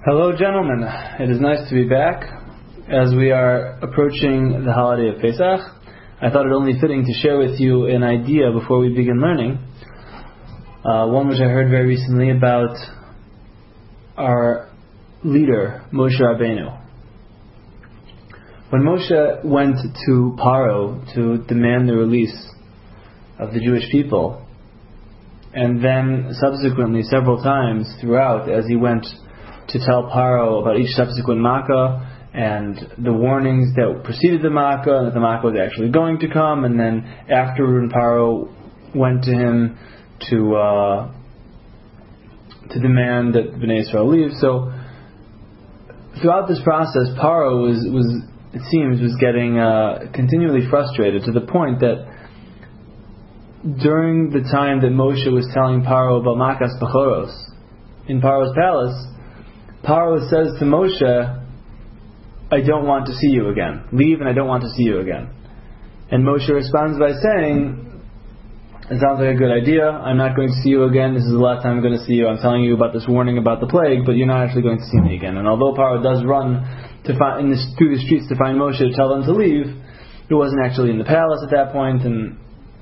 Hello, gentlemen. It is nice to be back. As we are approaching the holiday of Pesach, I thought it only fitting to share with you an idea before we begin learning. One which I heard very recently about our leader, Moshe Rabbeinu. When Moshe went to Paro to demand the release of the Jewish people, and then subsequently several times throughout as he went to tell Paro about each subsequent Makkah and the warnings that preceded the Makkah, and that the Makkah was actually going to come, and then after when Paro went to him to demand that Bnei Israel leave. So throughout this process, Paro was getting continually frustrated, to the point that during the time that Moshe was telling Paro about Makas Bechoros in Paro's palace, Paro says to Moshe, "I don't want to see you again. Leave, and I don't want to see you again." And Moshe responds by saying, "It sounds like a good idea. I'm not going to see you again. This is the last time I'm going to see you. I'm telling you about this warning about the plague, but you're not actually going to see me again." And although Paro does run through the streets to find Moshe to tell them to leave, it wasn't actually in the palace at that point, and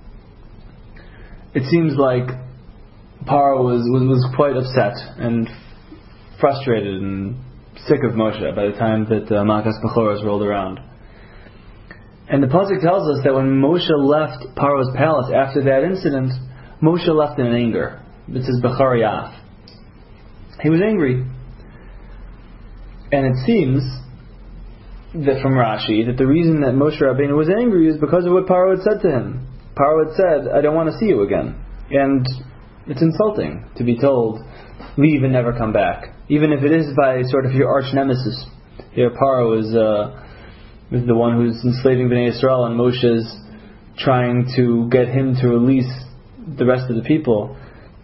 it seems like Paro was quite upset and frustrated and sick of Moshe by the time that Makas Bechoros rolled around. And the pasuk tells us that when Moshe left Paro's palace after that incident, Moshe left in anger. It says Bechariaf. He was angry. And it seems that from Rashi that the reason that Moshe Rabbeinu was angry is because of what Paro had said to him. Paro had said, "I don't want to see you again." And it's insulting to be told, "Leave and never come back," even if it is by sort of your arch nemesis. Here Paro is the one who's enslaving Bnei Israel, and Moshe's trying to get him to release the rest of the people.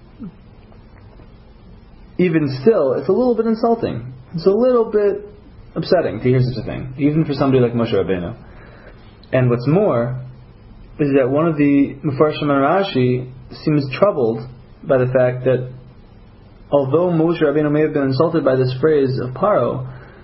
Even still, it's a little bit insulting. It's a little bit upsetting to hear such a thing, even for somebody like Moshe Rabbeinu. And what's more is that one of the Mefarshim and Rashi seems troubled by the fact that although Moshe Rabbeinu may have been insulted by this phrase of Paro,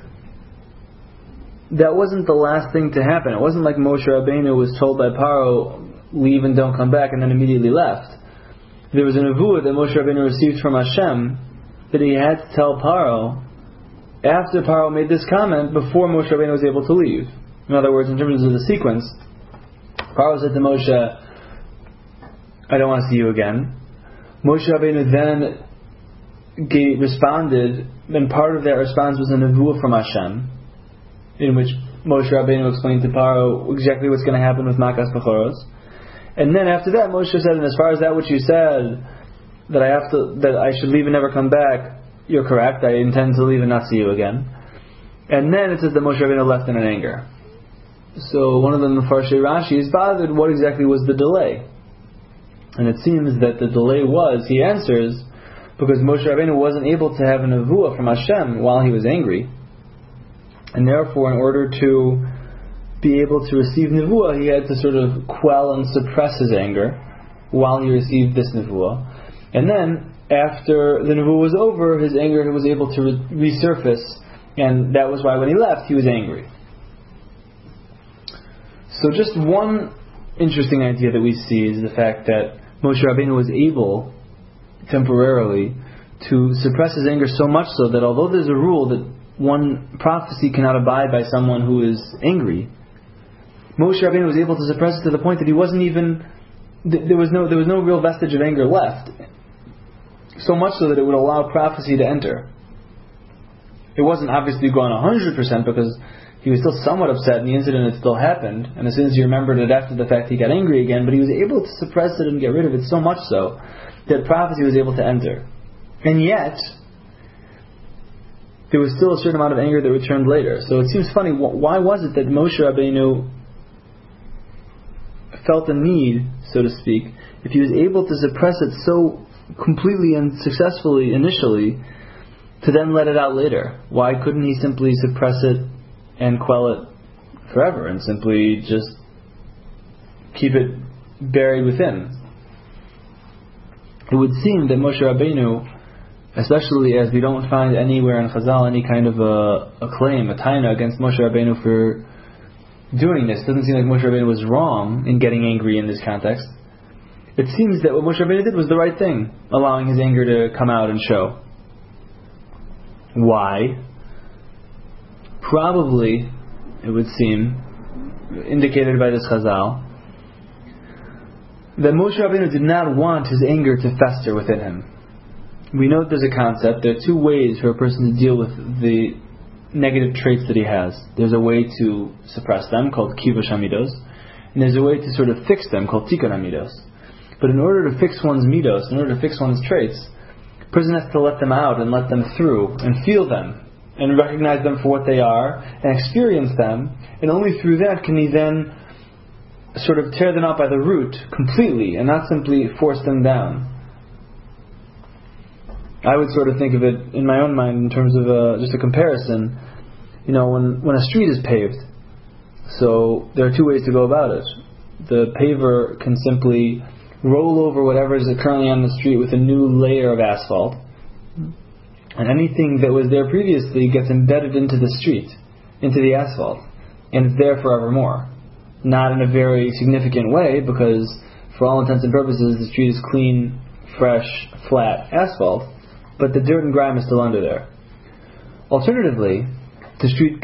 that wasn't the last thing to happen. It wasn't like Moshe Rabbeinu was told by Paro, "Leave and don't come back," and then immediately left. There was a nevuah that Moshe Rabbeinu received from Hashem that he had to tell Paro after Paro made this comment before Moshe Rabbeinu was able to leave. In other words, in terms of the sequence, Paro said to Moshe, "I don't want to see you again." Moshe Rabbeinu then responded, and part of that response was a nevuah from Hashem, in which Moshe Rabbeinu explained to Paro exactly what's going to happen with Makas Bechoros. And then after that, Moshe said, "And as far as that which you said, that I should leave and never come back, you're correct. I intend to leave and not see you again." And then it says that Moshe Rabbeinu left in an anger. So one of the Mefarshei Rashi is bothered what exactly was the delay. And it seems that the delay was, he answers, because Moshe Rabbeinu wasn't able to have a nevuah from Hashem while he was angry. And therefore, in order to be able to receive nevuah, he had to sort of quell and suppress his anger while he received this nevuah. And then, after the nevuah was over, his anger was able to resurface, and that was why when he left, he was angry. So just one interesting idea that we see is the fact that Moshe Rabbeinu was able temporarily to suppress his anger so much so that although there's a rule that one prophecy cannot abide by someone who is angry, Moshe Rabbeinu was able to suppress it to the point that he wasn't even, there was no real vestige of anger left, so much so that it would allow prophecy to enter. It wasn't obviously gone 100% because he was still somewhat upset and the incident had still happened, and as soon as he remembered it after the fact, he got angry again, but he was able to suppress it and get rid of it so much so that prophecy was able to enter. And yet, there was still a certain amount of anger that returned later. So it seems funny, why was it that Moshe Rabbeinu felt the need, so to speak, if he was able to suppress it so completely and successfully initially, to then let it out later? Why couldn't he simply suppress it and quell it forever and simply just keep it buried within? It would seem that Moshe Rabbeinu especially as we don't find anywhere in Chazal any kind of a claim, a taina against Moshe Rabbeinu for doing this. It doesn't seem like Moshe Rabbeinu was wrong in getting angry in this context. It seems that what Moshe Rabbeinu did was the right thing, allowing his anger to come out and show. Why? Probably, it would seem, indicated by this Chazal, that Moshe Rabbeinu did not want his anger to fester within him. We know that there's a concept. There are two ways for a person to deal with the negative traits that he has. There's a way to suppress them, called kivush hamidos, and there's a way to sort of fix them, called tikkun hamidos. But in order to fix one's midos, in order to fix one's traits, a person has to let them out and let them through and feel them and recognize them for what they are and experience them, and only through that can he then sort of tear them out by the root completely and not simply force them down. I would sort of think of it in my own mind in terms of just a comparison. When a street is paved, so there are two ways to go about it. The paver can simply roll over whatever is currently on the street with a new layer of asphalt, and anything that was there previously gets embedded into the street, into the asphalt, and it's there forevermore. Not in a very significant way, because for all intents and purposes the street is clean, fresh, flat asphalt, but the dirt and grime is still under there. Alternatively, the street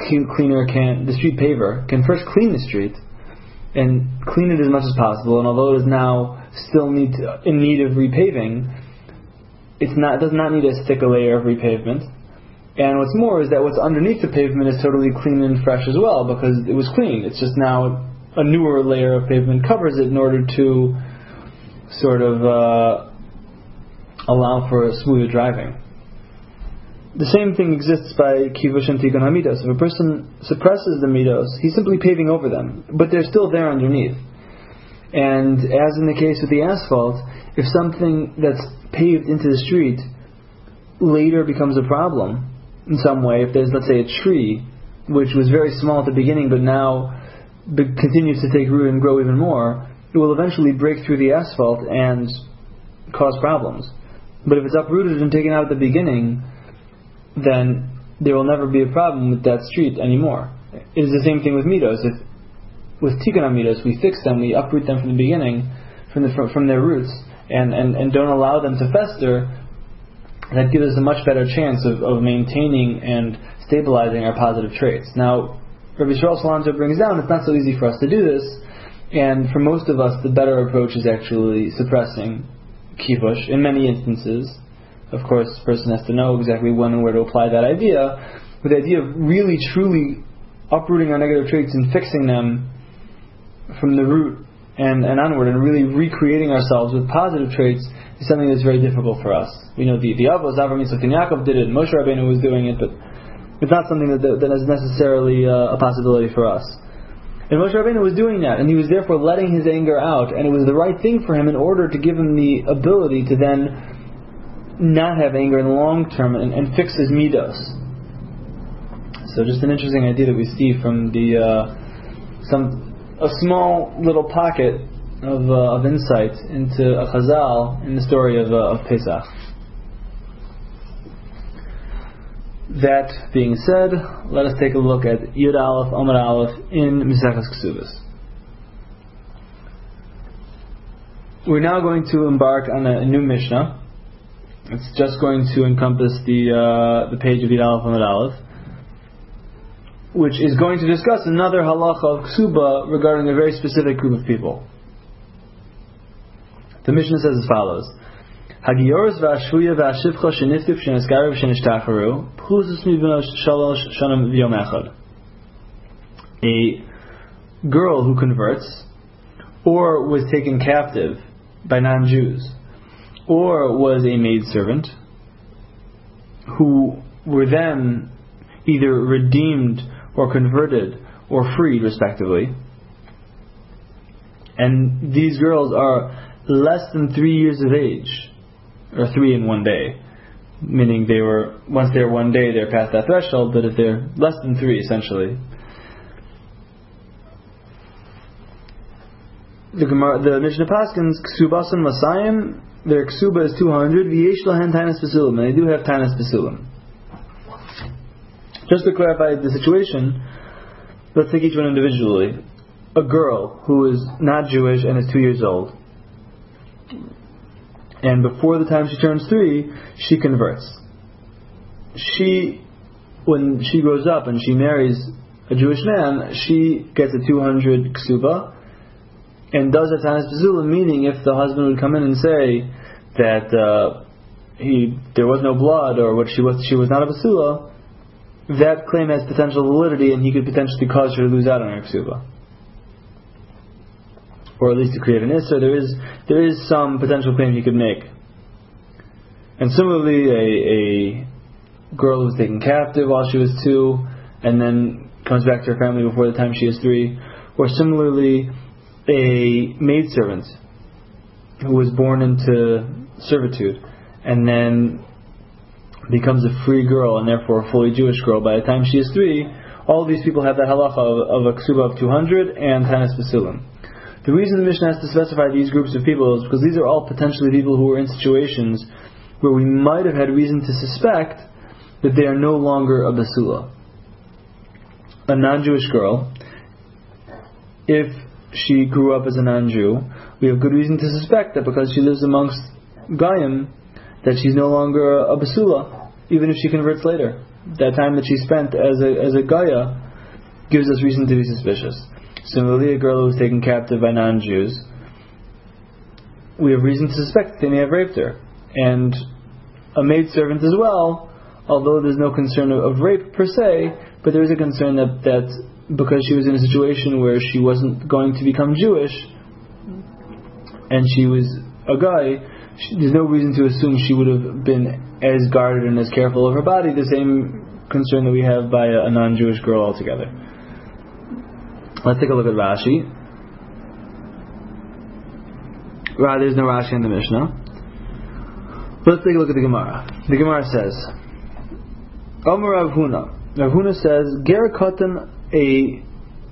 paver can first clean the street and clean it as much as possible, and although it is now still in need of repaving, it does not need to stick a layer of repavement. And what's more is that what's underneath the pavement is totally clean and fresh as well, because it was clean. It's just now a newer layer of pavement covers it in order to sort of allow for smoother driving. The same thing exists by kivush and tikkun hamidos. If a person suppresses the midos, he's simply paving over them, but they're still there underneath. And as in the case with the asphalt, if something that's paved into the street later becomes a problem in some way, if there's, let's say, a tree which was very small at the beginning but now continues to take root and grow even more, it will eventually break through the asphalt and cause problems. But if it's uprooted and taken out at the beginning, then there will never be a problem with that street anymore. It is the same thing with midos. If with tikkun hamidos we fix them, we uproot them from the beginning, from their roots, and don't allow them to fester, that gives us a much better chance of maintaining and stabilizing our positive traits. Now, Rabbi Yisrael Salanter brings down, it's not so easy for us to do this, and for most of us the better approach is actually suppressing kivush in many instances. Of course, the person has to know exactly when and where to apply that idea, but the idea of really truly uprooting our negative traits and fixing them from the root and onward, and really recreating ourselves with positive traits, is something that's very difficult for us. We know the Avos, Avram, Yitzchak, and Yaakov did it, and Moshe Rabbeinu was doing it, but it's not something that is necessarily a possibility for us. And Moshe Rabbeinu was doing that, and he was therefore letting his anger out, and it was the right thing for him in order to give him the ability to then not have anger in the long term and fix his midos. So just an interesting idea that we see from a small little pocket of insight into a Chazal in the story of Pesach. That being said, let us take a look at Yud Aleph, Amud Aleph in Maseches Ksubos. We're now going to embark on a new Mishnah. It's just going to encompass the page of Yud Aleph, Amud Aleph, which is going to discuss another halacha of Ksuba regarding a very specific group of people. The Mishnah says as follows: Hagioros v'ashvuya v'ashivcha sheniftif shenesgarev shenishtacharu pchuzus mibnos shalosh shanim v'yom echad. A girl who converts, or was taken captive by non-Jews, or was a maidservant, who were then either redeemed or converted or freed respectively, and these girls are less than 3 years of age, or 3 in 1 day, meaning once they're 1 day they're past that threshold, but if they're less than 3 essentially, the Mishnah Paskins, Ksubasan Masayim, their Ksuba is 200, V'yesh lahen Tainas Basilim, and they do have Tainas Basilim. Just to clarify the situation, let's take each one individually. A girl who is not Jewish and is 2 years old, and before the time she turns 3, she converts. When she grows up and she marries a Jewish man, she gets a 200 ksuba and does a tanis b'sulam, meaning if the husband would come in and say that there was no blood or what she was not a basula, that claim has potential validity and he could potentially cause her to lose out on her ksuba, or at least to create an issur. There is some potential claim he could make. And similarly, a girl who was taken captive while she was 2 and then comes back to her family before the time she is 3, or similarly a maidservant who was born into servitude and then becomes a free girl and therefore a fully Jewish girl by the time she is 3. All these people have that halacha of a ksuba of 200 and tanis basilim. The reason the Mishnah has to specify these groups of people is because these are all potentially people who are in situations where we might have had reason to suspect that they are no longer a basula. A non-Jewish girl, if she grew up as a non-Jew, we have good reason to suspect that because she lives amongst Goyim, that she's no longer a basula, even if she converts later. That time that she spent as a Goya gives us reason to be suspicious. Similarly, a girl who was taken captive by non-Jews, we have reason to suspect that they may have raped her. And a maidservant as well, although there's no concern of rape per se, but there is a concern that because she was in a situation where she wasn't going to become Jewish and she was a guy, there's no reason to assume she would have been as guarded and as careful of her body, the same concern that we have by a non-Jewish girl altogether. Let's take a look at Rashi. There's no Rashi in the Mishnah. Let's take a look at the Gemara. The Gemara says, Omer Rav Huna. Rav Huna says, Ger Katan, a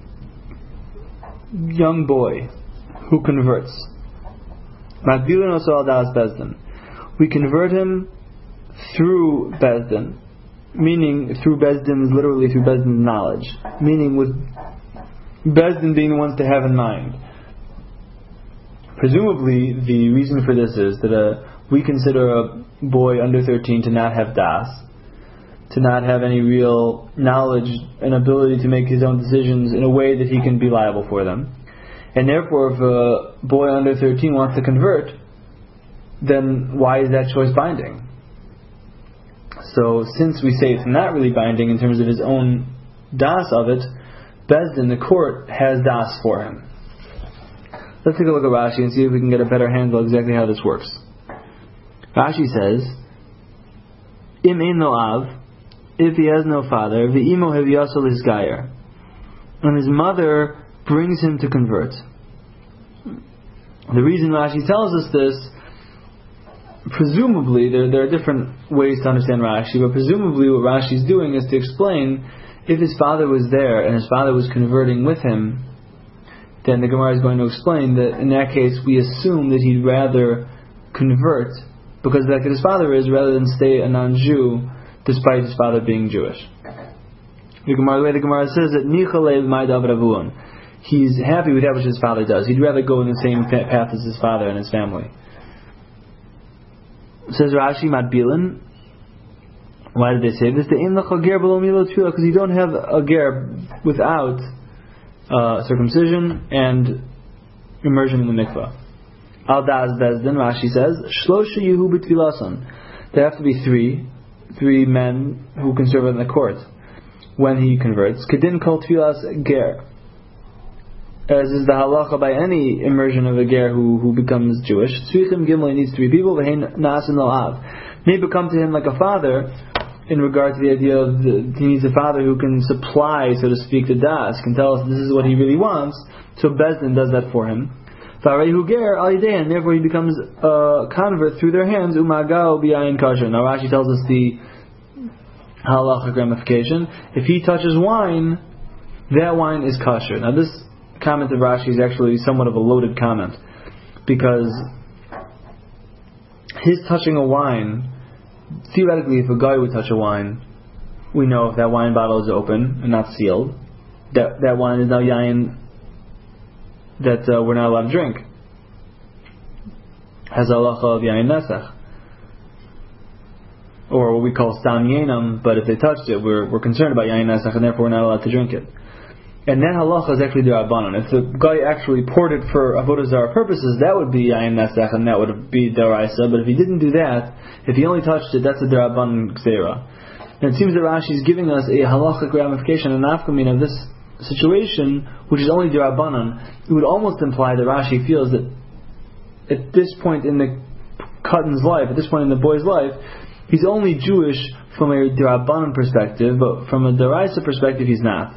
young boy who converts. Matbilin also al das Bezdin. We convert him through Bezdin, meaning through Bezdin, literally through Bezdin's knowledge, meaning with Bezdin being the ones to have in mind. Presumably, the reason for this is that we consider a boy under 13 to not have das, to not have any real knowledge and ability to make his own decisions in a way that he can be liable for them. And therefore, if a boy under 13 wants to convert, then why is that choice binding? So, since we say it's not really binding in terms of his own das of it, Bezdin, the court, has das for him. Let's take a look at Rashi and see if we can get a better handle exactly how this works. Rashi says, Im ein lo av, if he has no father, v'imo heviasol hisgayer, and his mother brings him to convert. The reason Rashi tells us this, presumably, there are different ways to understand Rashi, but presumably what Rashi is doing is to explain if his father was there and his father was converting with him, then the Gemara is going to explain that in that case we assume that he'd rather convert because the fact that his father is, rather than stay a non-Jew despite his father being Jewish. The way the Gemara says that he's happy with that which his father does. He'd rather go in the same path as his father and his family. Says Rashi, Matbilin. Why did they say this? Because you don't have a ger without circumcision and immersion in the mikvah. Al das bezdin, Rashi says, Shlosha Yehu b'tfilasan. There have to be three men who can serve in the court when he converts. Kedin kol tfilas ger. As is the halacha by any immersion of a ger who becomes Jewish. Tzrichim Gimel needs 3 people. V'hein nasin lo av. May become to him like a father in regard to the idea of he needs a father who can supply, so to speak, the das, can tell us this is what he really wants. So Bezdin does that for him. V'arehu ger al yidei, and therefore he becomes a convert through their hands. Umagao b'yayin kasher. Now Rashi tells us the halachic ramification. If he touches wine, that wine is kosher. Now this comment of Rashi is actually somewhat of a loaded comment, because his touching a wine, theoretically, if a guy would touch a wine, we know if that wine bottle is open and not sealed, that wine is now yayin that we're not allowed to drink. Has halacha of yayin nesach, or what we call stam yenam. But if they touched it, we're concerned about yayin nesach, and therefore we're not allowed to drink it. And that halacha is actually derabanan. If the guy actually poured it for avodah zarah purposes, that would be yayin nesach, and that would be deraisa. But if he didn't do that, if he only touched it, that's a derabanan gzeira. And it seems that Rashi is giving us a halachic ramification, an nafkamin of this situation, which is only derabanan. It would almost imply that Rashi feels that at this point in the Katan's life, at this point in the boy's life, he's only Jewish from a derabanan perspective, but from a deraisa perspective, he's not.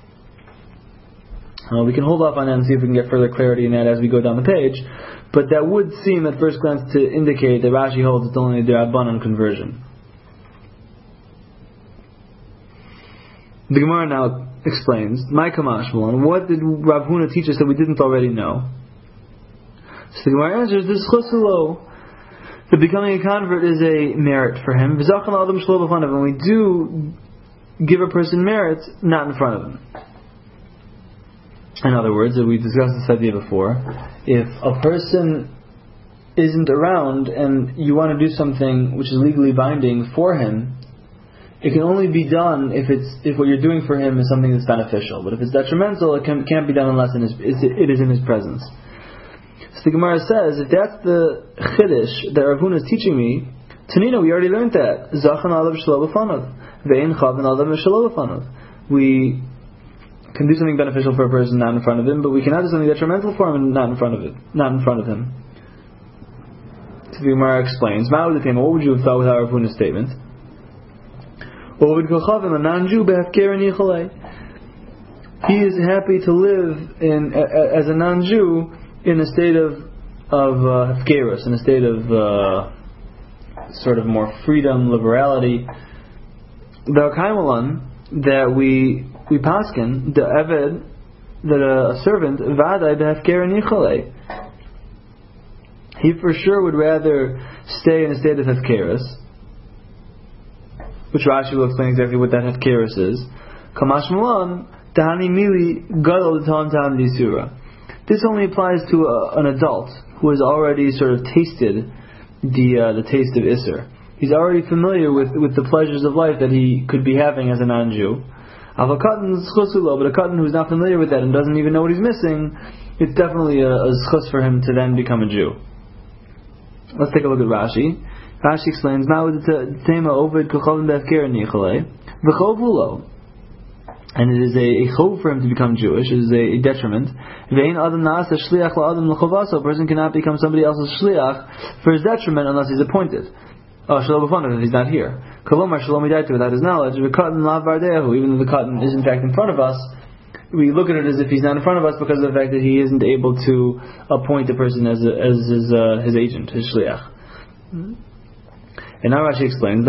We can hold off on that and see if we can get further clarity in that as we go down the page, but that would seem at first glance to indicate that Rashi holds it's only a derabanan conversion. The Gemara now explains, "My kamashmalon, what did Rav Huna teach us that we didn't already know?" So the Gemara answers, "This chusulo, that becoming a convert is a merit for him. And we do give a person merit not in front of him." In other words, we discussed this idea before. If a person isn't around and you want to do something which is legally binding for him, it can only be done if what you're doing for him is something that's beneficial. But if it's detrimental, it can't be done unless it is in his presence. So the Gemara says, if that's the chiddush that Rav Huna is teaching me, Tanina, we already learned that. Zachan alav shelo b'fanav, ve'en chaven alav shelo b'fanav. We can do something beneficial for a person not in front of him, but we cannot do something detrimental for him and not in front of him. So the Gemara explains, what would you have thought without Rav Huna's statement? A non-Jew he is happy to live as a non-Jew in a state of hefkerus, in a state of sort of more freedom, liberality. The kaimalan that we paskin, the eved, that a servant vaday behefker nichale, he for sure would rather stay in a state of hefkerus, which Rashi will explain exactly what that hefkerus is. Kamash malan tahani mili gadol tam disura. This only applies to an adult who has already sort of tasted the taste of Isser. He's already familiar with the pleasures of life that he could be having as a non-Jew. But a katan who's not familiar with that and doesn't even know what he's missing, it's definitely a schus for him to then become a Jew. Let's take a look at Rashi. Rashi explains, and it is a chov for him to become Jewish. It is a detriment. A person cannot become somebody else's shliach for his detriment unless he's appointed. If he's not here. Without his knowledge, even though the katan is in fact in front of us, we look at it as if he's not in front of us because of the fact that he isn't able to appoint a person as his agent, his shliach. And now Rashi explains,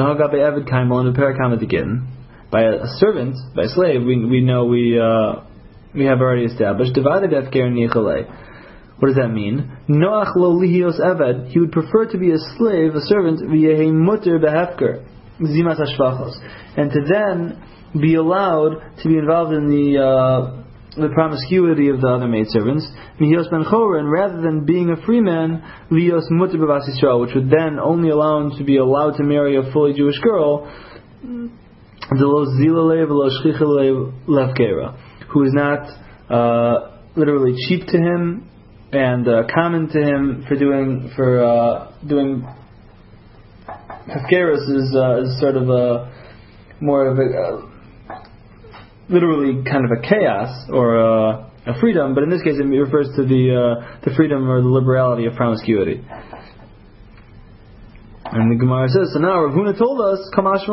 by a servant, by a slave, we know we have already established. What does that mean? Noach lo lihios eved. He would prefer to be a slave, a servant, v'yehi muter behefker, zimas hashvachos, and to then be allowed to be involved in the promiscuity of the other maidservants, mihios ben chorin, rather than being a free man, lihios muter b'vas Yisrael, which would then only allow him to be allowed to marry a fully Jewish girl, who is not literally cheap to him and common to him for doing hefkerus is sort of a more of a literally kind of a chaos or a freedom, but in this case it refers to the freedom or the liberality of promiscuity. And the Gemara says, so now Rav Huna told us,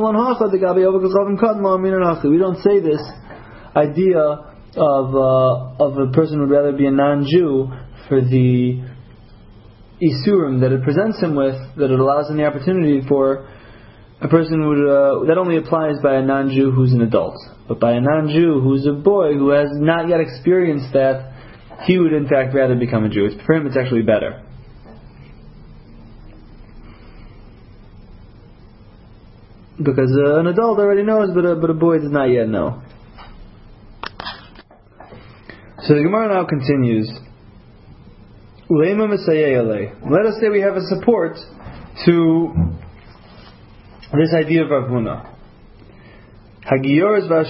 we don't say this idea of a person would rather be a non-Jew for the isurim that it presents him with, that it allows him the opportunity for a person would that only applies by a non-Jew who's an adult, but by a non-Jew who's a boy who has not yet experienced that he would in fact rather become a Jew. For him it's actually better. Because an adult already knows, but a boy does not yet know. So the Gemara now continues. Let us say we have a support to this idea of Rav Huna. The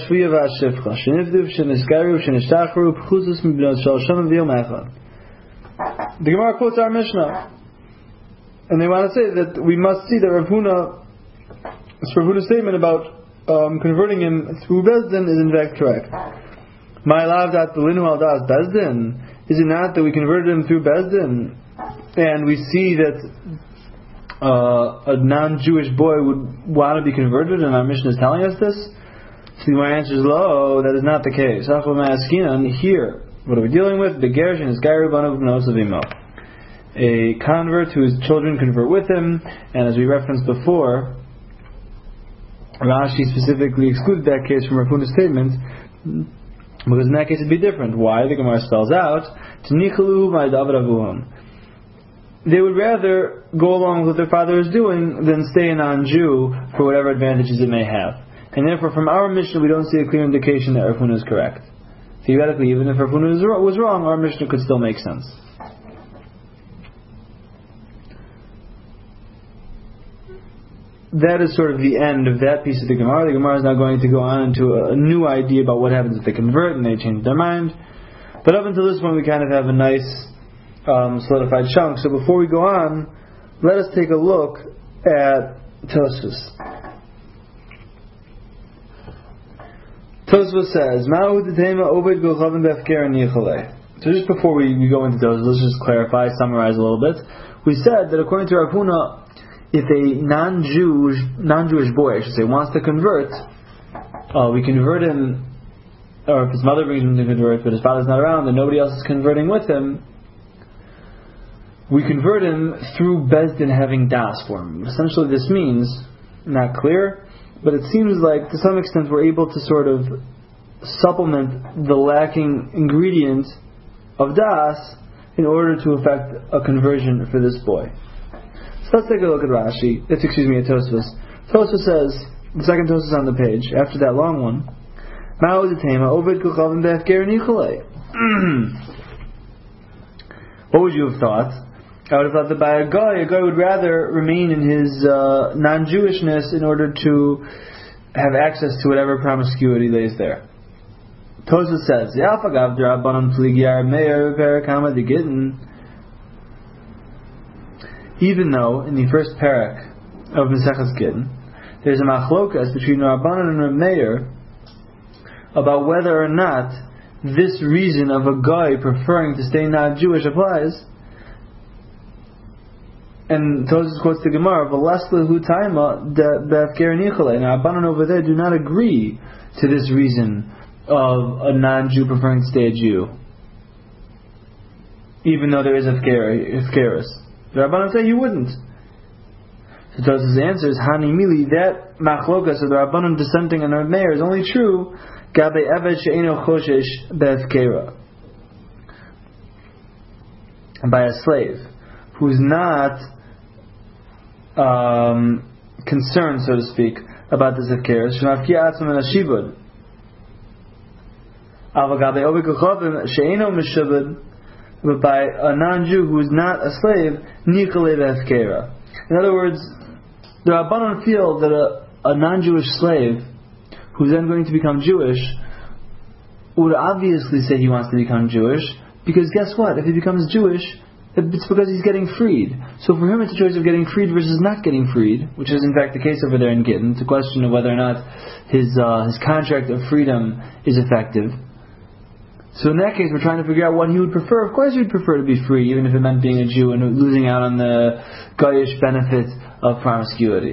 Gemara quotes our Mishnah, and they want to say that we must see that Rav Huna's statement about converting him through Bezdin is in fact correct. My love that the linu al das Bezdin, is it not that we converted him through Bezdin, and we see that a non-Jewish boy would want to be converted, and our Mishnah is telling us this? So my answer is, lo, that is not the case. Here, what are we dealing with? The Gershon is a convert whose children convert with him, and as we referenced before, Rashi specifically excluded that case from Rav Huna's statement, because in that case it'd be different. Why? The Gemara spells out, they would rather go along with what their father is doing than stay a non-Jew for whatever advantages it may have. And therefore, from our Mishnah, we don't see a clear indication that Rav Huna is correct. Theoretically, even if Rav Huna was wrong, our Mishnah could still make sense. That is sort of the end of that piece of the Gemara. The Gemara is now going to go on into a new idea about what happens if they convert and they change their mind. But up until this point, we kind of have a nice solidified chunk. So before we go on, let us take a look at Tosfos. Tosfos says, so just before we go into Tosfos, let's just clarify, summarize a little bit. We said that according to Rav Huna, if a non-Jewish boy, I should say, wants to convert, we convert him, or if his mother brings him to convert, but his father's not around and nobody else is converting with him, we convert him through Bezdin having das for him. Essentially this means, not clear, but it seems like to some extent we're able to sort of supplement the lacking ingredient of das in order to effect a conversion for this boy. So let's take a look at Rashi. At Tosfos. Tosfos says, the second Tosfos on the page, after that long one, what would you have thought? I would have thought that by a guy would rather remain in his non-Jewishness in order to have access to whatever promiscuity lays there. Tosfos says, even though in the first parak of Maseches Gittin there's a machlokas between Rabbanan and Reb Meir about whether or not this reason of a guy preferring to stay not Jewish applies, and Tosfos quotes the Gemara, "V'laslehu taima be'afker nichole." And Rabbanan over there do not agree to this reason of a non-Jew preferring to stay a Jew, even though there is afkeris. The Rabbanan say you wouldn't. So Tosfos answers, Hani Mili, that machlokas of the Rabbanan dissenting on Reb Meir is only true gabe eved she'eno choshesh be'afkera, by a slave who's not concerned, so to speak, about this afkeris. Shemafkia atzman and ashibud. Ava gabe ovid kochavim she'eno mishubud, but by a non-Jew who is not a slave, nichale be'afkera. In other words, the Rabbanan feel that a non-Jewish slave who's then going to become Jewish would obviously say he wants to become Jewish, because guess what? If he becomes Jewish, it's because he's getting freed. So for him it's a choice of getting freed versus not getting freed, which is in fact the case over there in Gittin. It's a question of whether or not his contract of freedom is effective. So in that case, we're trying to figure out what he would prefer. Of course he would prefer to be free, even if it meant being a Jew and losing out on the Goyish benefit of promiscuity.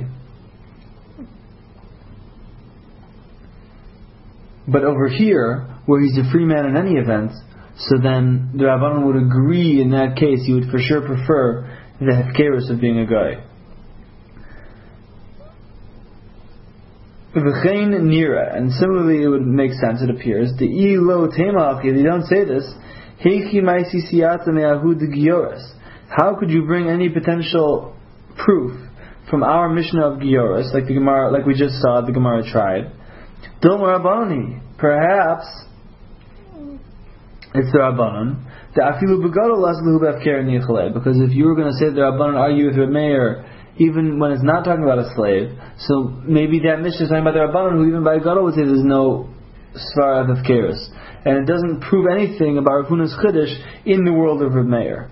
But over here, where he's a free man in any event, so then the Rabbanan would agree in that case he would for sure prefer the hefkerus of being a guy. And similarly it would make sense, it appears, the ilo temach, if you don't say this, How could you bring any potential proof from our Mishnah of Gioris, like the Gemara, like we just saw, the Gemara tried? Perhaps it's the Rabbanon. Because if you were going to say the Rabbanon argue with Reb Meir, even when it's not talking about a slave, so maybe that Mishnah is talking about the Rabbanon, who even by Gadol would say there's no Svara of Keres. And it doesn't prove anything about Rav Huna's Chiddush in the world of Reb Meir.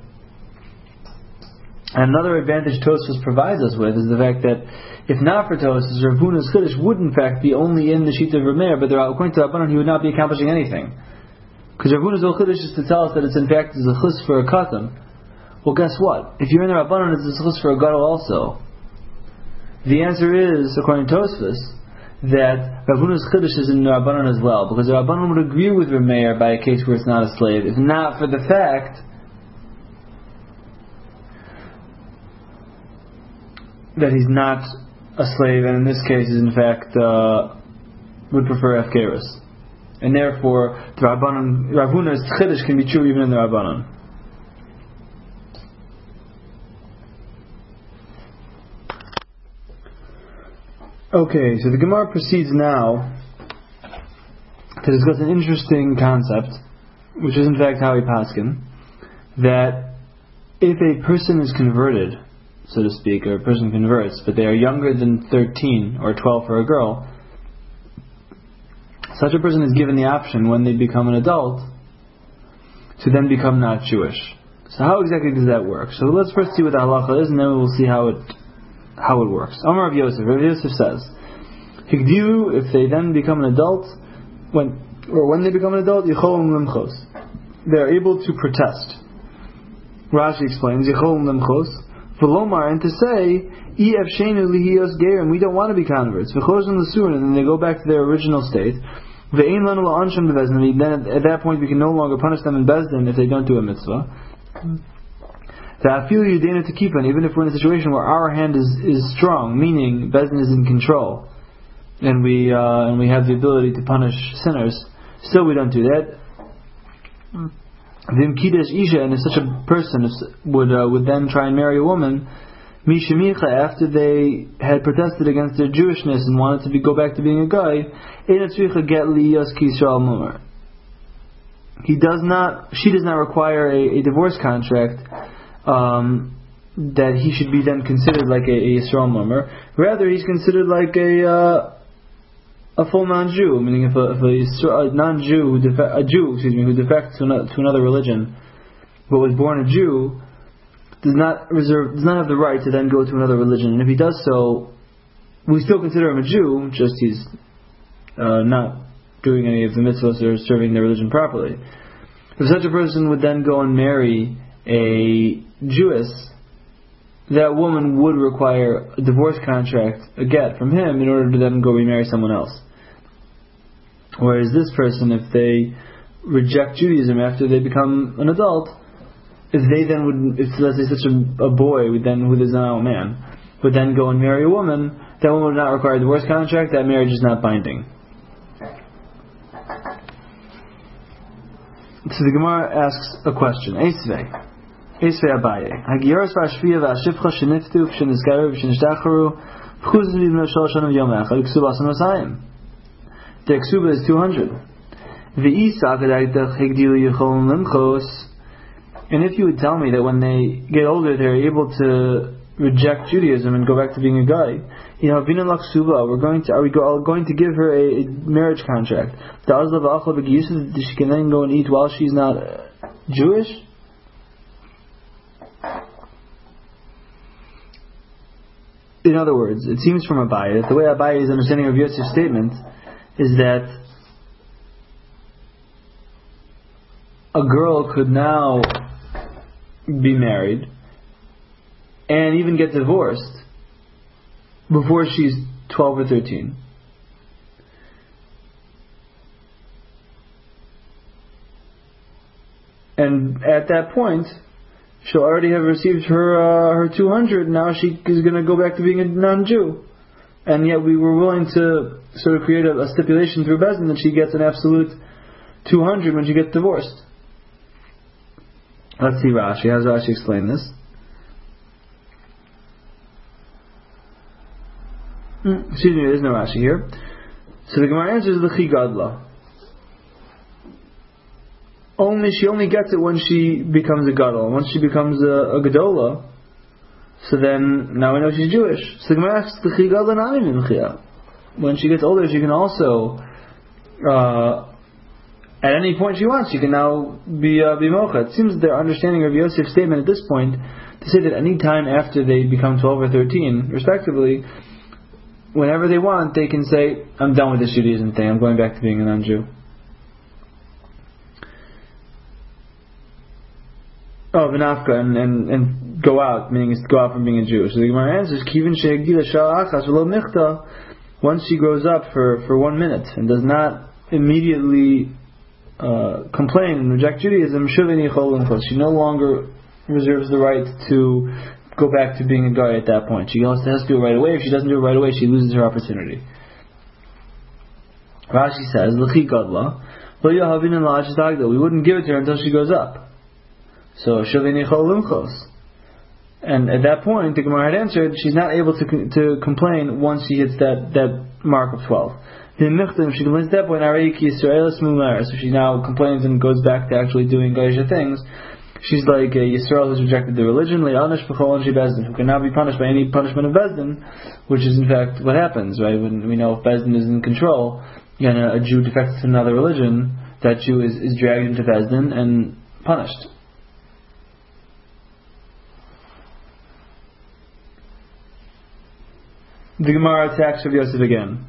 And another advantage Tosfos provides us with is the fact that if not for Tosfos, Rav Huna's Chiddush would in fact be only in the sheet of Reb Meir, but according to Rabbanon he would not be accomplishing anything. Because Rav Huna's whole Chiddush is to tell us that it's in fact is a chus for a katan. Well, guess what? If you're in the Rabbanon, it's a chus for a gadol also. The answer is, according to Tosfos, that Rav Huna's Chiddush is in the Rabbanon as well, because the Rabbanon would agree with Reb Meir by a case where it's not a slave, if not for the fact that he's not a slave, and in this case is in fact would prefer Efkeris. And therefore, the Rabbanon, Rav Huna's Chiddush can be true even in the Rabbanon. Okay, so the Gemara proceeds now to discuss an interesting concept, which is in fact how we paskin, that if a person is converted, so to speak, or a person converts, but they are younger than 13 or 12 for a girl, such a person is given the option when they become an adult to then become not Jewish. So how exactly does that work? So let's first see what the halacha is, and then we'll see how it works. Amar Rav Yosef. Rav Yosef says, Higdiu, if they then become an adult, when they become an adult, Yicholum Limchos, they are able to protest. Rashi explains, Yicholum Limchos, V'lomar, and to say, Ef Sheinu Lihiyos Gerim, we don't want to be converts. V'chozim L'surin, and then they go back to their original state. V'ein Lanu La'ansham Bezdin, then at that point we can no longer punish them in Bezdin if they don't do a mitzvah. Even if we're in a situation where our hand is strong, meaning Bezdin is in control, and we have the ability to punish sinners, still we don't do that. V'imkidesh isha, and if such a person would then try and marry a woman, mishamicha, after they had protested against their Jewishness and wanted to go back to being a guy, get liyos kisrael mumar. She does not require a divorce contract. That he should be then considered like a Yisrael mummer. Rather, he's considered like a full non-Jew. Meaning, if a non-Jew, who defects to another religion, but was born a Jew, does not have the right to then go to another religion. And if he does so, we still consider him a Jew. Just he's not doing any of the mitzvahs or serving the religion properly. If such a person would then go and marry a Jewess, that woman would require a divorce contract, a get from him, in order to then go remarry someone else. Whereas this person, if they reject Judaism after they become an adult, if let's say such a boy who is now a man, would then go and marry a woman, that woman would not require a divorce contract, that marriage is not binding. So the Gemara asks a question. Esvei Abaye. Hagioros v'ashviya v'ashivcha sheniftu v'shenizgaru v'shenishtacharu v'chuzim v'ibno shalosh shana v'yom echad k'suba asan v'sayim. The k'suba is 200. V'isa v'dagdach higdilu yichol limchos. And if you would tell me that when they get older they're able to reject Judaism and go back to being a guy, v'ina l'k'suba, are we going to give her a marriage contract? That she can then go and eat while she's not Jewish? In other words, it seems from Abaye that the way Abaye is understanding of Yosef's statement is that a girl could now be married and even get divorced before she's 12 or 13. And at that point, she'll already have received her 200. Now she is going to go back to being a non-Jew. And yet we were willing to sort of create a stipulation through Bezdin that she gets an absolute 200 when she gets divorced. Let's see Rashi. How does Rashi explain this? Excuse me, there is no Rashi here. So the Gemara answers L'chi Gadla. She only gets it when she becomes a Gadol. Once she becomes a Gadola, so then now we know she's Jewish. So the Gemara asks L'chi Gadla Nami Minchia. When she gets older, she can also, at any point she wants, she can now be Mocha. It seems their understanding of Yosef's statement at this point to say that any time after they become 12 or 13, respectively, whenever they want, they can say, I'm done with this Judaism thing, I'm going back to being a non-Jew. Oh, V'nafka, and go out, meaning is to go out from being a Jew. So the Gemara answers, Kivin she'egila sha'achas v'lo michta, once she grows up for 1 minute and does not immediately complain and reject Judaism, she no longer reserves the right to go back to being a guy at that point. She has to do it right away. If she doesn't do it right away, she loses her opportunity. Rashi says, L'chi Gadla, we wouldn't give it to her until she goes up. So, and at that point, the Gemara had answered, she's not able to complain once she hits that mark of 12. If she complains at that point, so she now complains and goes back to actually doing Geisha things. She's like a Yisrael who's rejected the religion, who can now be punished by any punishment of Bezdin, which is in fact what happens, right? When we know if Bezdin is in control, and a Jew defects to another religion, that Jew is dragged into Bezdin and punished. The Gemara attacks Rav Yosef again.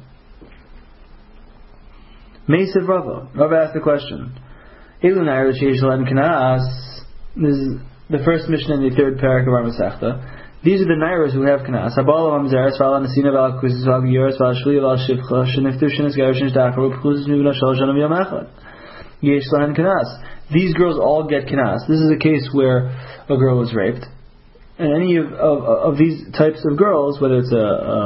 Meisav Rava. Rava asked the question. Elunayr Sheish Len Kanas. This is the first mission in the third parak of our Masechta. These are the Nairas who have Kanas. Habal of Amzeres, Vala Nasina, Vala Kusis, Vala Gyoris, Vala Shli, Vala Shivcha, Sheniftu, Shenis Garish, Nishdachar, Rupukus, Nivna, Shalshanam, Yamachad. Yesh Len Kanas. These girls all get Kanas. This is a case where a girl was raped. And any of these types of girls, whether it's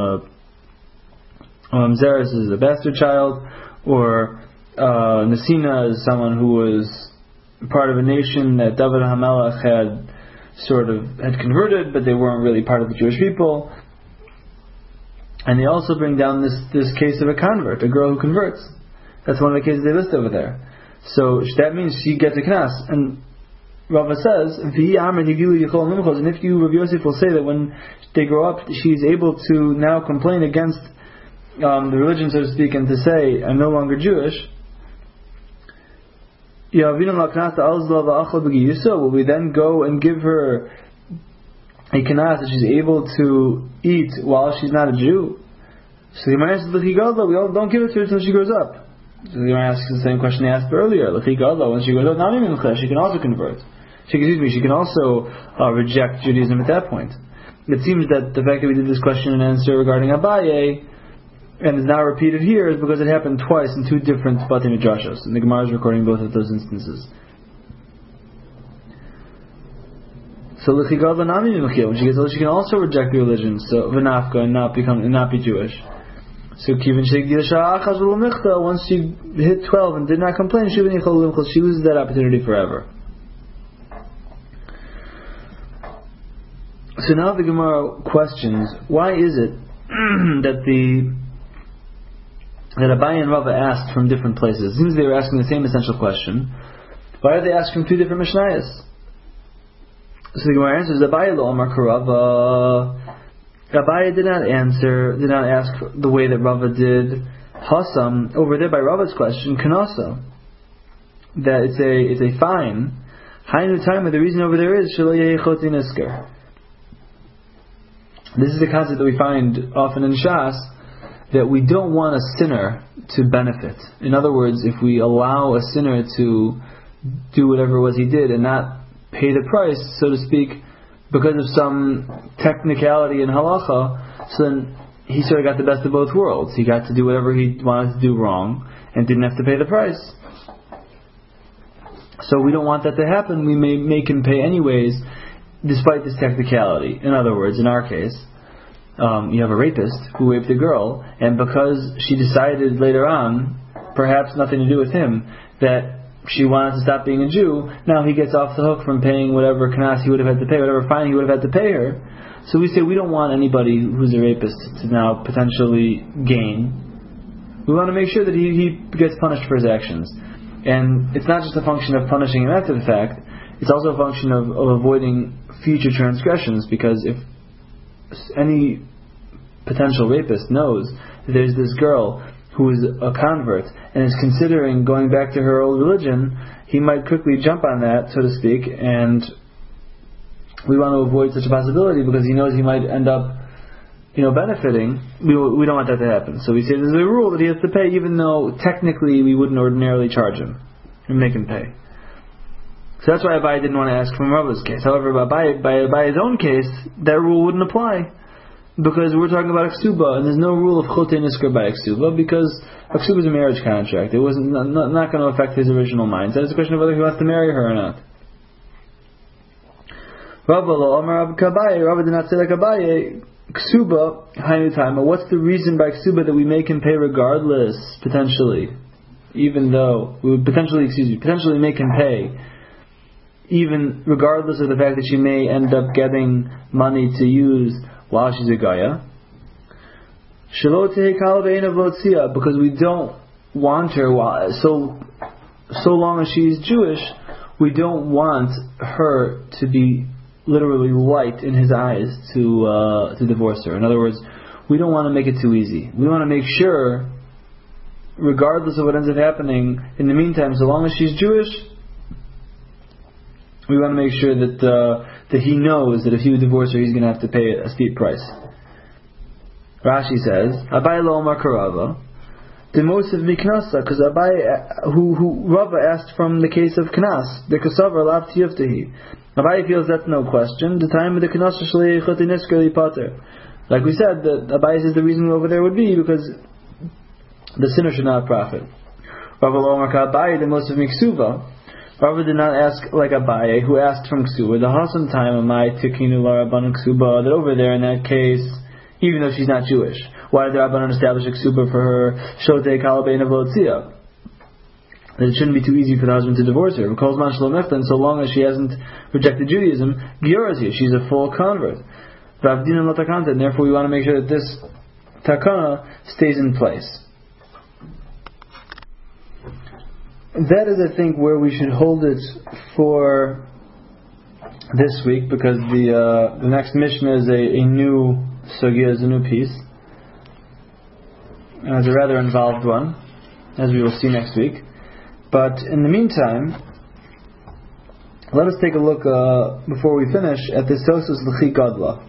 Zeres is a bastard child, or Nasina is someone who was part of a nation that David HaMelech had converted, but they weren't really part of the Jewish people. And they also bring down this case of a convert, a girl who converts. That's one of the cases they list over there. So that means she gets a knas. And Rava says, and if you, Rav Yosef, will say that when they grow up, she's able to now complain against the religion, so to speak, and to say, I'm no longer Jewish, will we then go and give her a kanas that she's able to eat while she's not a Jew? So the Gemara says, we don't give it to her until she grows up. So the Gemara asks the same question they asked earlier. When she goes up, she can also convert. She can also reject Judaism at that point. It seems that the fact that we did this question and answer regarding Abaye and is now repeated here is because it happened twice in two different Batei Midrashos, and the Gemara is recording both of those instances. So when she gets older, she can also reject the religion, so v'nafka, and not be Jewish. So once she hit 12 and did not complain, she loses that opportunity forever. So now the Gemara questions, why is it that Abaye and Rava asked from different places? It seems they were asking the same essential question. Why are they asking from two different Mishnayos? So the Gemara answers, Abaye lo amar karava. Abaye did not ask the way that Rava did. Hasam, over there by Rava's question, kanasa, that it's a fine. Hainu time, the reason over there is shelo yehi chotzi nisker. This is a concept that we find often in Shas, that we don't want a sinner to benefit. In other words, if we allow a sinner to do whatever it was he did and not pay the price, so to speak, because of some technicality in halacha, so then he sort of got the best of both worlds. He got to do whatever he wanted to do wrong and didn't have to pay the price. So we don't want that to happen. We may make him pay anyways, despite this technicality. In other words, in our case, you have a rapist who raped a girl, and because she decided later on, perhaps nothing to do with him, that she wanted to stop being a Jew, now he gets off the hook from paying whatever knas he would have had to pay, whatever fine he would have had to pay her. So we say we don't want anybody who's a rapist to now potentially gain. We want to make sure that he gets punished for his actions. And it's not just a function of punishing him after the fact, it's also a function of avoiding future transgressions, because if any potential rapist knows that there's this girl who is a convert and is considering going back to her old religion, he might quickly jump on that, so to speak, and we want to avoid such a possibility because he knows he might end up benefiting. We don't want that to happen. So we say there's a rule that he has to pay, even though technically we wouldn't ordinarily charge him and make him pay. So that's why Abai didn't want to ask from Rava's case. However, by his own case, that rule wouldn't apply, because we're talking about a ksuba, and there's no rule of chote nisker by a ksuba, because a ksuba is a marriage contract. It was not going to affect his original mindset. It's a question of whether he wants to marry her or not. Rava did not say like Abaye, ksuba, hainu taima. What's the reason by ksuba that we make him pay regardless, potentially? Even though, we would potentially make him pay, even regardless of the fact that she may end up getting money to use while she's a Gaya. Because we don't want her, so long as she's Jewish, we don't want her to be literally light in his eyes to divorce her. In other words, we don't want to make it too easy. We want to make sure, regardless of what ends up happening, in the meantime, so long as she's Jewish, we want to make sure that he knows that if he would divorce her, he's going to have to pay a steep price. Rashi says, Abai lo Omar Karava, the most of Miknasa, because Abai, who Rava asked from the case of Knas, the Kasavar Lav Tiyuftahi. Abai feels that's no question. The time of the Knas Shalei Choti Nisker Pater. Like we said, that Abai says the reason over there would be because the sinner should not profit. Rava lo Omar Abai, the most of Miksuva. Rava did not ask like Abaye, who asked from Ksuba. The Hasan time of my Tikinu la Rabbanan Ksuba, that over there in that case, even though she's not Jewish, why did the Rabbanan establish a Ksuba for her? Shote Kalabein Avotzia. That it shouldn't be too easy for the husband to divorce her. Because Man Shalom Eftan, so long as she hasn't rejected Judaism, Giorazia, she's a full convert. Ravdina lo takanta, and therefore we want to make sure that this takana stays in place. That is, I think, where we should hold it for this week, because the next mission is a new sugya, is a new piece. And it's a rather involved one, as we will see next week. But in the meantime, let us take a look, before we finish, at this Tosfos L'chi Gadla.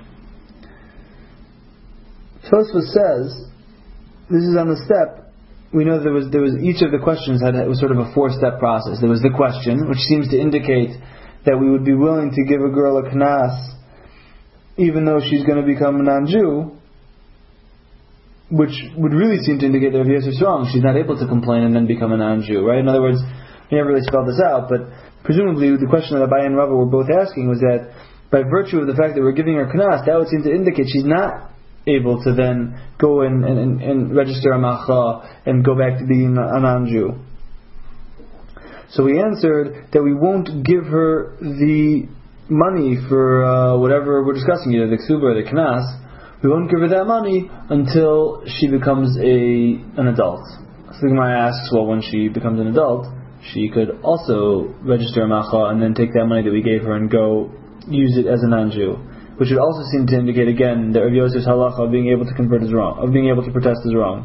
Tosfos says, this is on the step. We know there was each of the questions was sort of a 4-step process. There was the question, which seems to indicate that we would be willing to give a girl a knas even though she's going to become a non-Jew, which would really seem to indicate that if is wrong, she's not able to complain and then become a non-Jew, right? In other words, we never really spelled this out, but presumably the question that Abai and Rava were both asking was that by virtue of the fact that we're giving her knas, that would seem to indicate she's not able to then go and register a macha and go back to being a non-Jew. So we answered that we won't give her the money for whatever we're discussing, either the ksuba or the knas. We won't give her that money until she becomes an adult. So the Gemara asks, well, when she becomes an adult, she could also register a macha and then take that money that we gave her and go use it as a non-Jew. Which would also seem to indicate again that Rav Yosef's halacha of being able to convert is wrong, of being able to protest is wrong.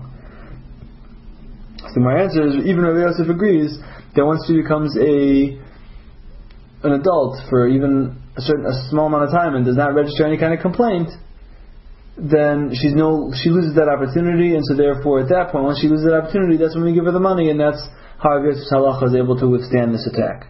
So my answer is, even Rav Yosef agrees that once she becomes an adult for even a small amount of time and does not register any kind of complaint, then she loses that opportunity, and so therefore at that point, once she loses that opportunity, that's when we give her the money, and that's how Rav Yosef's halacha is able to withstand this attack.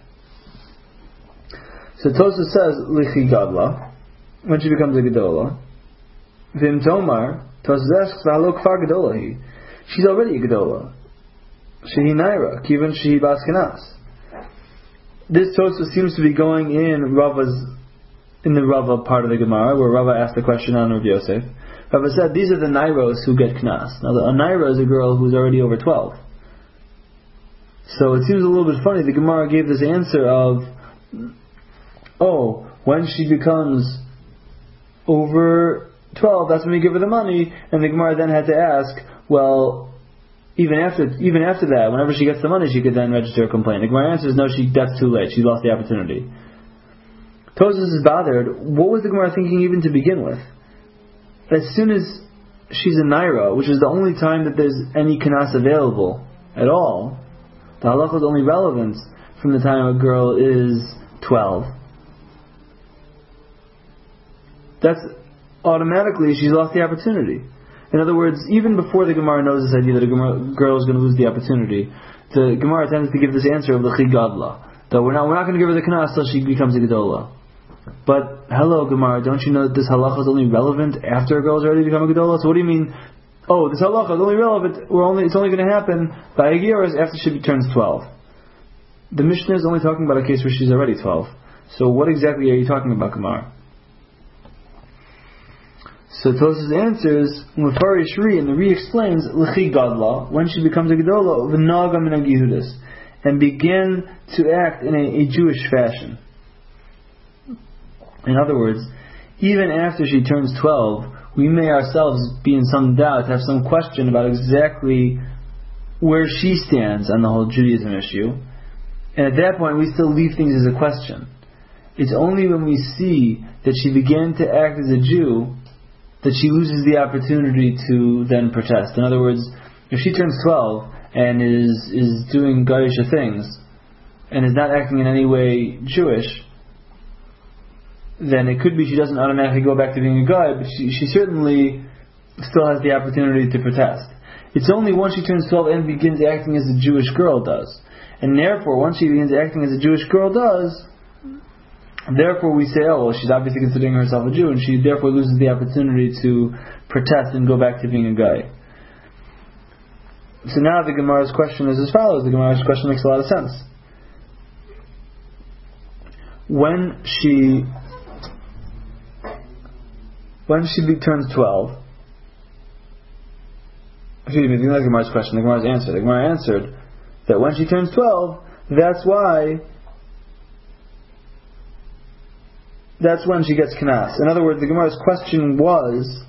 So Tosfos says, L'chi Gadla, when she becomes a Gedola. Vim Tomar, Tosfos asks, V'halo kfar Gedola hi. She's already a Gedola. Shehi Naira, Kivan Shehi Bas Knas. This Tosfos seems to be going in the Rava part of the Gemara, where Rava asked the question on Rav Yosef. Rava said, these are the Nairos who get Knas. Now, a Naira is a girl who's already over 12. So it seems a little bit funny. The Gemara gave this answer of, when she becomes over 12, that's when we give her the money. And the Gemara then had to ask, well, even after that, whenever she gets the money, she could then register a complaint. The Gemara answers, no, that's too late. She lost the opportunity. Tosfos is bothered. What was the Gemara thinking even to begin with? As soon as she's a naira, which is the only time that there's any kanas available at all, the halacha is only relevant from the time a girl is 12. That's automatically she's lost the opportunity. In other words, even before the Gemara knows this idea that a girl is going to lose the opportunity, the Gemara tends to give this answer of l'chi gadla, that we're not going to give her the kanas till she becomes a gedola. But hello, Gemara, don't you know that this halacha is only relevant after a girl has already become a gedola? So what do you mean? This halacha is only relevant. It's only going to happen by a year after she turns 12. The Mishnah is only talking about a case where she's already 12. So what exactly are you talking about, Gemara? So Tosfos answers, Mufarish Ri, and the Ri explains, L'chi gadla, when she becomes a gedola, v'naga min ha'gehudis, and began to act in a Jewish fashion. In other words, even after she turns 12, we may ourselves be in some doubt, have some question about exactly where she stands on the whole Judaism issue. And at that point, we still leave things as a question. It's only when we see that she began to act as a Jew that she loses the opportunity to then protest. In other words, if she turns 12 and is doing Goyish things and is not acting in any way Jewish, then it could be she doesn't automatically go back to being a guy, but she certainly still has the opportunity to protest. It's only once she turns 12 and begins acting as a Jewish girl does. And therefore, once she begins acting as a Jewish girl does, therefore we say, she's obviously considering herself a Jew, and she therefore loses the opportunity to protest and go back to being a guy. So now the Gemara's question is as follows. The Gemara's question makes a lot of sense. When she turns 12, excuse me, the Gemara's question, the Gemara's answer. The Gemara answered that when she turns 12, that's when she gets kanas. In other words, the Gemara's question was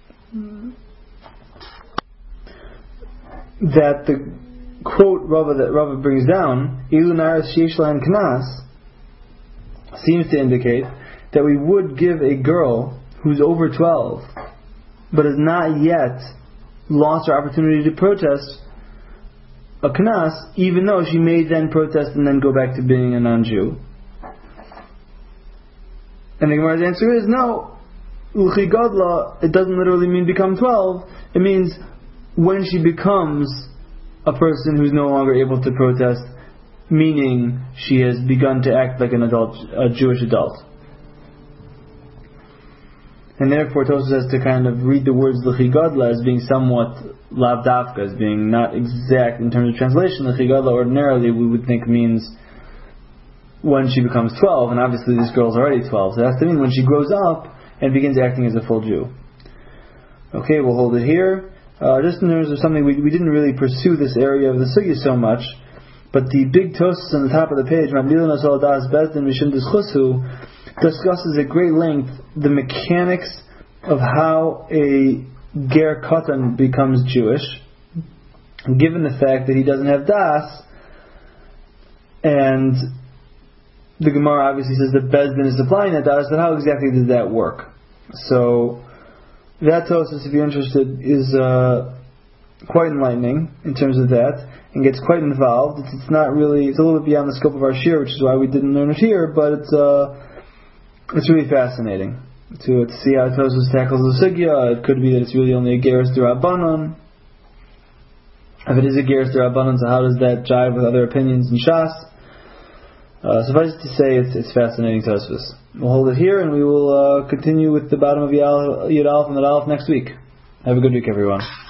that the quote that Rava brings down, Ilu naras sheish lahen kanas, seems to indicate that we would give a girl who's over 12 but has not yet lost her opportunity to protest a kanas, even though she may then protest and then go back to being a non-Jew. And the Gemara's answer is no. L'chi gadla, it doesn't literally mean become 12. It means when she becomes a person who's no longer able to protest, meaning she has begun to act like an adult, a Jewish adult. And therefore Tosfos has to kind of read the words l'chi gadla as being somewhat lav dafka, as being not exact in terms of translation. L'chi gadla ordinarily we would think means when she becomes 12, and obviously this girl's already 12, so that's to mean when she grows up and begins acting as a full Jew. Okay, we'll hold it here. Just in terms of something, we didn't really pursue this area of the sugya so much, but the big Tosfos on the top of the page, discusses at great length the mechanics of how a ger katan becomes Jewish, given the fact that he doesn't have das, and the Gemara obviously says that Beis Din is supplying that das, but how exactly does that work? So that Tosfos, if you're interested, is quite enlightening in terms of that, and gets quite involved. It's not really, it's a little bit beyond the scope of our shir, which is why we didn't learn it here, but it's really fascinating to see how Tosfos tackles the sugya. It could be that it's really only a geras d'Rabbanan. If it is a geras d'Rabbanan, so how does that jive with other opinions in Shas? Suffice it to say, it's fascinating Tosfos. We'll hold it here, and we will continue with the bottom of Yud Aleph and Yud Aleph next week. Have a good week, everyone.